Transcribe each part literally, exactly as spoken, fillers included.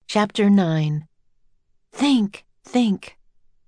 Chapter nine. Think, think.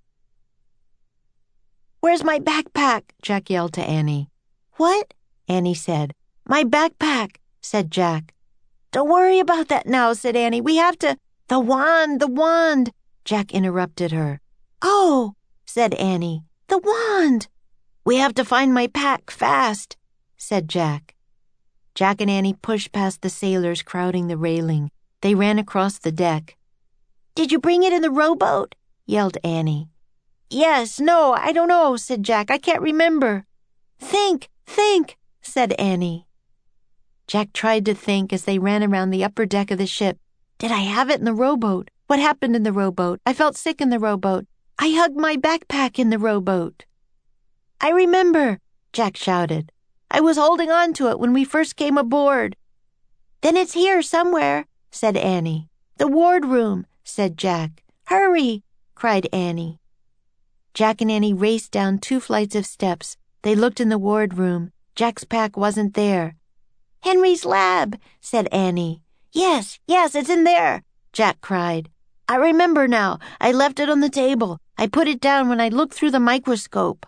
"Where's my backpack?" Jack yelled to Annie. "What?" Annie said. "My backpack," said Jack. "Don't worry about that now," said Annie. "We have to—" "The wand, the wand," Jack interrupted her. "Oh," said Annie, "the wand." "We have to find my pack fast," said Jack. Jack and Annie pushed past the sailors crowding the railing. They ran across the deck. "Did you bring it in the rowboat?" yelled Annie. "Yes, no, I don't know," said Jack. "I can't remember." "Think, think," said Annie. Jack tried to think as they ran around the upper deck of the ship. "Did I have it in the rowboat? What happened in the rowboat? I felt sick in the rowboat. I hugged my backpack in the rowboat." "I remember," Jack shouted. "I was holding on to it when we first came aboard." "Then it's here somewhere," said Annie. "The wardroom," said Jack. "Hurry," cried Annie. Jack and Annie raced down two flights of steps. They looked in the wardroom. Jack's pack wasn't there. "Henry's lab," said Annie. "Yes, yes, it's in there," Jack cried. "I remember now. I left it on the table. I put it down when I looked through the microscope."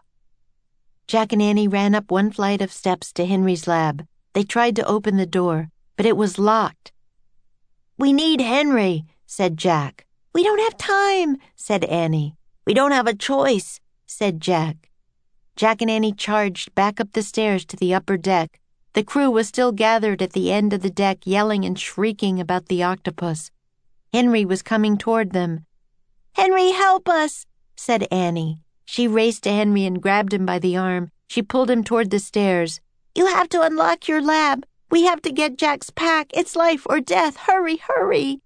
Jack and Annie ran up one flight of steps to Henry's lab. They tried to open the door, but it was locked. "We need Henry," said Jack. "We don't have time," said Annie. "We don't have a choice," said Jack. Jack and Annie charged back up the stairs to the upper deck. The crew was still gathered at the end of the deck, yelling and shrieking about the octopus. Henry was coming toward them. "Henry, help us," said Annie. She raced to Henry and grabbed him by the arm. She pulled him toward the stairs. "You have to unlock your lab. We have to get Jack's pack. It's life or death. Hurry, hurry."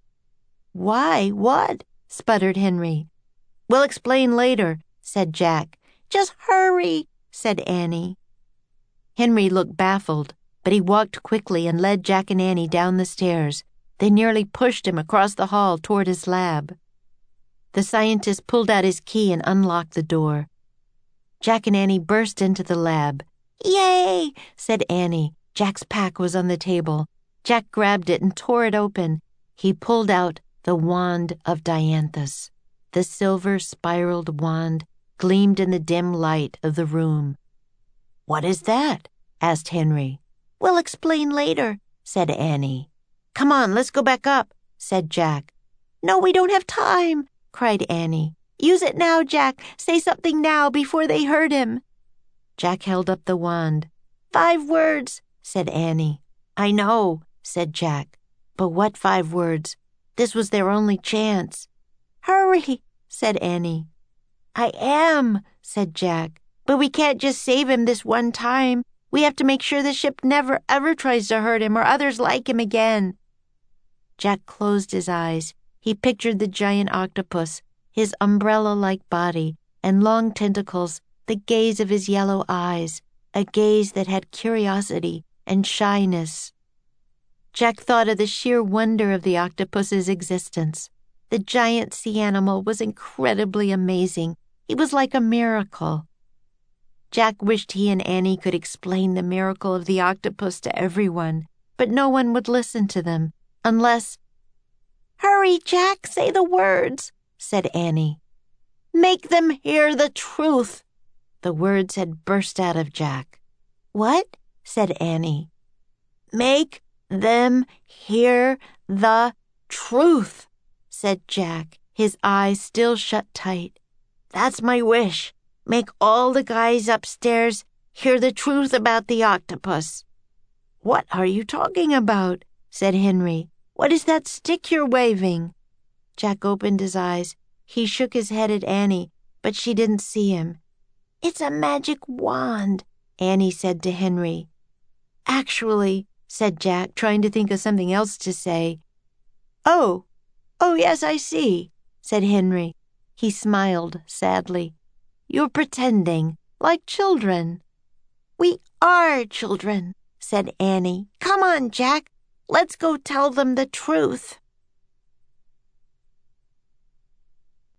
"Why, what?" sputtered Henry. "We'll explain later," said Jack. "Just hurry," said Annie. Henry looked baffled, but he walked quickly and led Jack and Annie down the stairs. They nearly pushed him across the hall toward his lab. The scientist pulled out his key and unlocked the door. Jack and Annie burst into the lab. "Yay!" said Annie. Jack's pack was on the table. Jack grabbed it and tore it open. He pulled out the wand of Dianthus. The silver spiraled wand gleamed in the dim light of the room. "What is that?" asked Henry. "We'll explain later," said Annie. "Come on, let's go back up," said Jack. "No, we don't have time," cried Annie. "Use it now, Jack. Say something now before they hurt him." Jack held up the wand. "Five words," said Annie. "I know," said Jack. "But what five words? This was their only chance." "Hurry," said Annie. "I am," said Jack. "But we can't just save him this one time. We have to make sure the ship never, ever tries to hurt him or others like him again." Jack closed his eyes. He pictured the giant octopus, his umbrella-like body and long tentacles, the gaze of his yellow eyes, a gaze that had curiosity and shyness. Jack thought of the sheer wonder of the octopus's existence. The giant sea animal was incredibly amazing. He was like a miracle. Jack wished he and Annie could explain the miracle of the octopus to everyone, but no one would listen to them, unless— "Hurry, Jack, say the words," said Annie. "Make them hear the truth." The words had burst out of Jack. "What?" said Annie. "Make them hear the truth," said Jack, his eyes still shut tight. "That's my wish. Make all the guys upstairs hear the truth about the octopus." "What are you talking about?" said Henry. "What is that stick you're waving?" Jack opened his eyes. He shook his head at Annie, but she didn't see him. "It's a magic wand," Annie said to Henry. "Actually," said Jack, trying to think of something else to say. "Oh, oh yes, I see," said Henry. He smiled sadly. "You're pretending, like children." "We are children," said Annie. "Come on, Jack. Let's go tell them the truth."